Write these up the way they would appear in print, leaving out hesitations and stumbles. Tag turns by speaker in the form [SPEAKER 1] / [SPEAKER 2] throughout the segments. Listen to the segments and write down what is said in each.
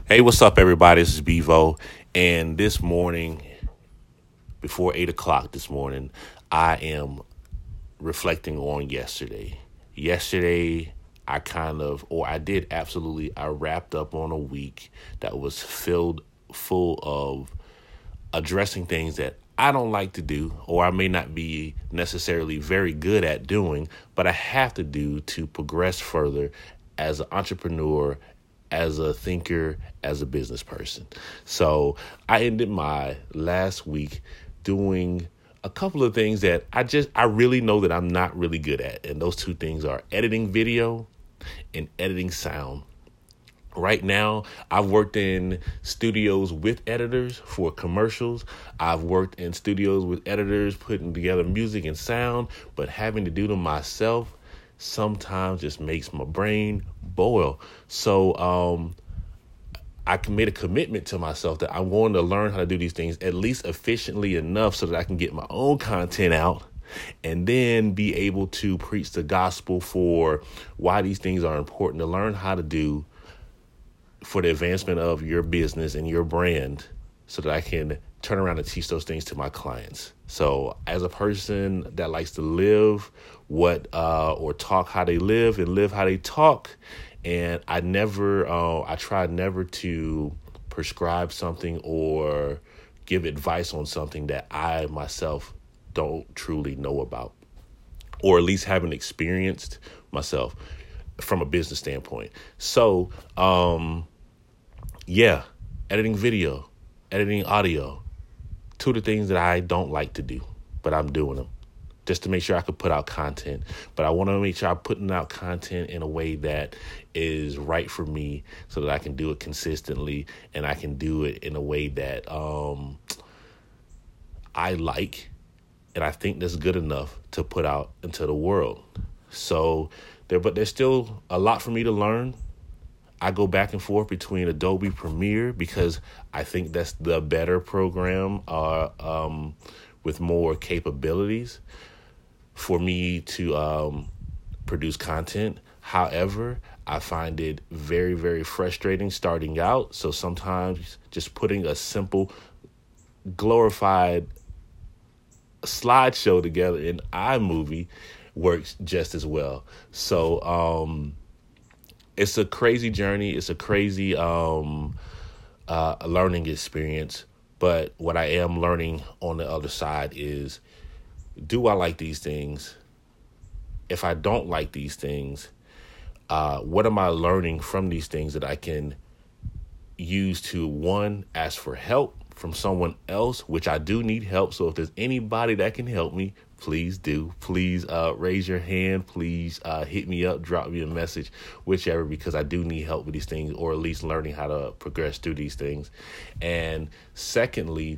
[SPEAKER 1] Hey, what's up, everybody? This is Bevo. And this morning, before 8 o'clock this morning, I am reflecting on yesterday. Yesterday, I wrapped up on a week that was filled full of addressing things that I don't like to do, or I may not be necessarily very good at doing, but I have to do to progress further as an entrepreneur, as a thinker, as a business person. So I ended my last week doing a couple of things that I really know that I'm not really good at. And those two things are editing video and editing sound. Right now, I've worked in studios with editors for commercials. I've worked in studios with editors putting together music and sound, but having to do them myself sometimes just makes my brain boil. So I made a commitment to myself that I'm going to learn how to do these things at least efficiently enough so that I can get my own content out and then be able to preach the gospel for why these things are important to learn how to do for the advancement of your business and your brand so that I can turn around and teach those things to my clients. So as a person that likes to live or talk how they live and live how they talk, and I try never to prescribe something or give advice on something that I myself don't truly know about, or at least haven't experienced myself from a business standpoint. So, editing video, editing audio, two of the things that I don't like to do, but I'm doing them just to make sure I could put out content. But I want to make sure I'm putting out content in a way that is right for me so that I can do it consistently and I can do it in a way that I like and I think that's good enough to put out into the world. So there's still a lot for me to learn. I go back and forth between Adobe Premiere because I think that's the better program with more capabilities for me to produce content. However, I find it very, very frustrating starting out. So sometimes just putting a simple glorified slideshow together in iMovie works just as well. So it's a crazy journey. It's a crazy learning experience. But what I am learning on the other side is, do I like these things? If I don't like these things, what am I learning from these things that I can use to, one, ask for help from someone else, which I do need help. So if there's anybody that can help me, please do. Please raise your hand. Please hit me up, drop me a message, whichever, because I do need help with these things, or at least learning how to progress through these things. And secondly,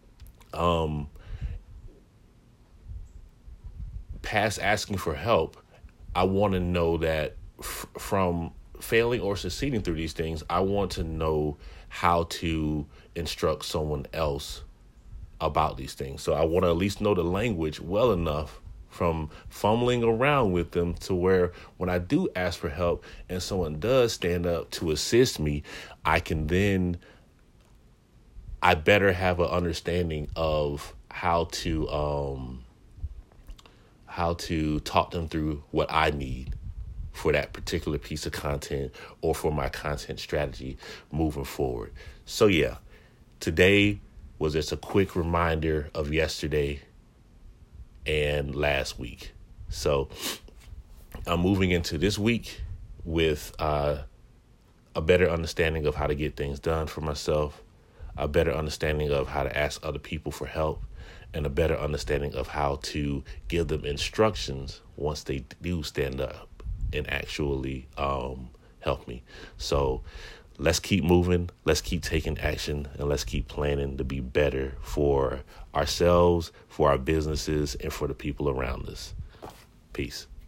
[SPEAKER 1] past asking for help, I want to know that from failing or succeeding through these things, I want to know how to instruct someone else about these things. So I want to at least know the language well enough from fumbling around with them to where when I do ask for help and someone does stand up to assist me, I better have an understanding of how to talk them through what I need for that particular piece of content or for my content strategy moving forward. So yeah, today was just a quick reminder of yesterday and last week. So I'm moving into this week with a better understanding of how to get things done for myself, a better understanding of how to ask other people for help, and a better understanding of how to give them instructions once they do stand up and actually help me. So let's keep moving, let's keep taking action, and let's keep planning to be better for ourselves, for our businesses, and for the people around us. Peace.